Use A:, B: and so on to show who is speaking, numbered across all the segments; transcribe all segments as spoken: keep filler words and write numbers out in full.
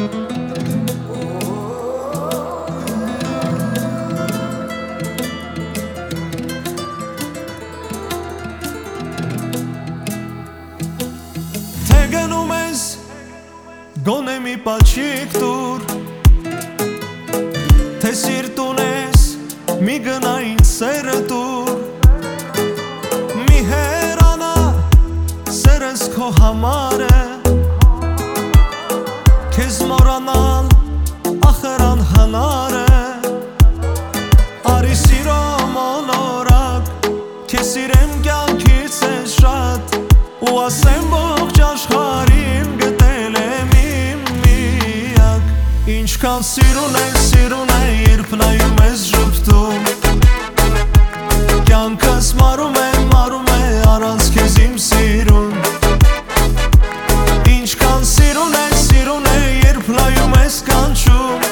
A: Գնում ես գոնե մի պաչիկ տուր, թե սիրտ ունես մի գնային սերը տուր, մի հերանա սերս քո համար է, քեզ մորանալ ախր անհնար է, արի սիրո մոլորակ, քեզ սիրեմ կյանքից է շատ, ու ասեմ ողջ աշխարհին գտել եմ իմ միակ, ինչքան սիրուն է, սիրուն է, երբ նայում ես ժպտում, կյանքս մարում է, մարում է, առանց քեզ իմ սիրուն, ինչքան սիրուն է, սիրուն է, երբ նայում ես կանչում,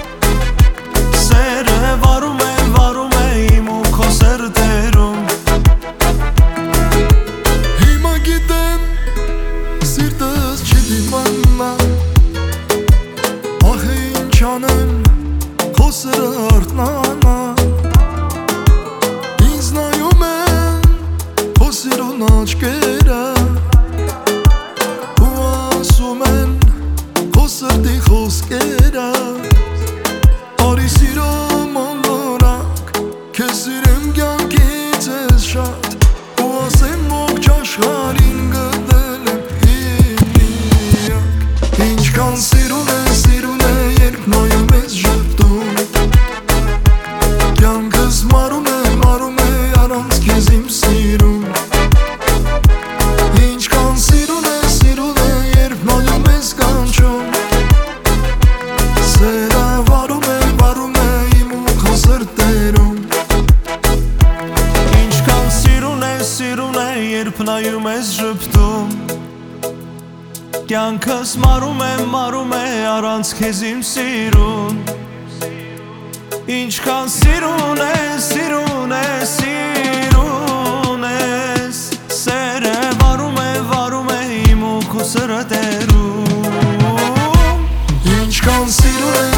A: սերը վարում է, վարում է իմ ու քո սրտերում, ահ ինչ անեմ քո սերը արթնանա, ինձ նայում են քո սիրուն աչքերը, ու ասում են քո սրտի խոսքերը, արի սիրո մոլորակ, քեզ սիրեմ կյանքից ես շատ, ու ասեմ ողջ աշխարհին գտել եմ ինչքան սիրուն է, սիրուն է, երբ նայում ես ժպտում, կյանքս մարում է, մարում է, առանց քեզ իմ սիրուն, ինչքան սիրուն է, սիրուն է, երբ նայում ես կանչում, սերը վարում է, վարում է իմ ու քո սրտերում, ինչքան սիրուն է, սիրուն է, երբ նայում ես ժպտում, կյանքս մարում է, մարում է, առանց քեզ իմ սիրուն, ինչքան սիրուն է, սիրուն է, սիրուն ես, սերը վարում է, վարում է իմ ու քո սրտերում, ինչքան սիրուն է,